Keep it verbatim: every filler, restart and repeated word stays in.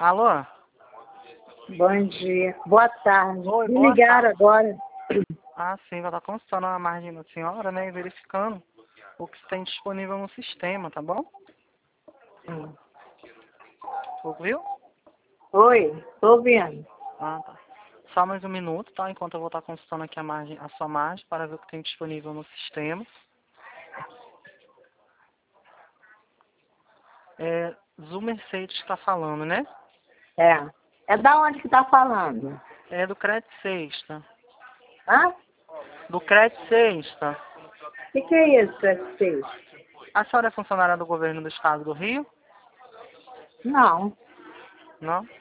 Alô? Bom dia. Boa tarde. Oi, Me boa ligaram tarde. agora. Ah, sim, vai estar consultando a margem da senhora, né, e verificando o que tem disponível no sistema, tá bom? Hum. Ouviu? Oi, tô ouvindo. Ah, tá. Só mais um minuto, tá? Enquanto eu vou estar consultando aqui a, margem, a sua margem para ver o que tem disponível no sistema. É, Zu Mercedes está falando, né? É. É da onde que tá falando? É do Crédito Sexta. Hã? Do Crédito Sexta. O que, que é isso, F seis? A senhora é funcionária do governo do estado do Rio? Não. Não?